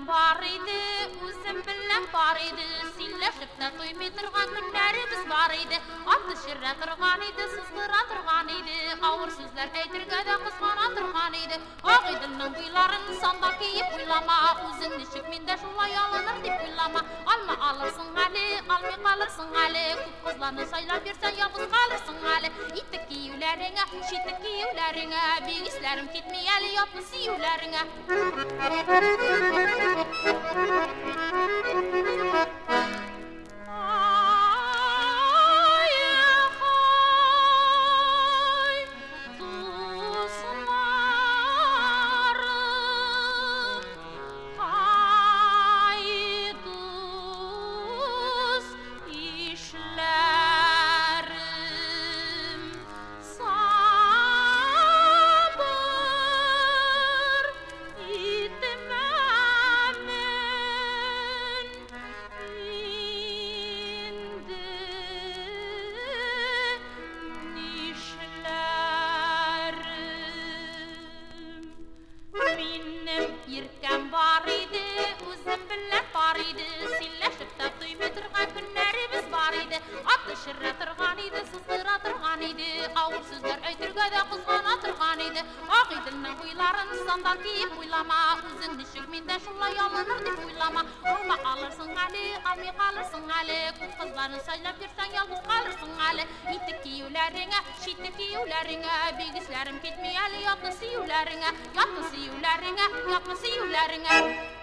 var idi, uzun bilen var idi. Silleşip de duymaytırgan günlerimiz var idi. Atlı şirre tırgan idi, sızdıra tırgan idi. Ağır sözler eytirge de kısmana tırgan idi. Ağ idilinin buyların sanda kiyip uylama. Uzun nişik minde şulay alınır dip uylama. Alma alırsın hali, almay kalırsın hali. Kup kızlarını saylap yersen yalnız kalırsın hali. İttik giyivlerine, şittik giyivlerine. Bilgislerim gitmeyeli yapın siyivlerine. Yirken var idi, uzun bilen var idi. Silleşip de duymaytırgan günlerimiz var idi. Atlı şirre tırgan idi, sızdıra tırgan idi. Ağır sözler eytirge de kızgana tırgan idi. Ağ idilinin buyların sandal giyip uylama. Uzun dişik minde şulay alınır dip uylama. Alma alırsın hali, almay kalırsın hali. Kız kızlarını saylap yersen yalnız kalırsın hali. İttik giyivlerine, şittik giyivlerine. Bilgislerim gitmeyeli yaptın siyivlerine. Yaptın siyivlerine, yaptın siyivlerine.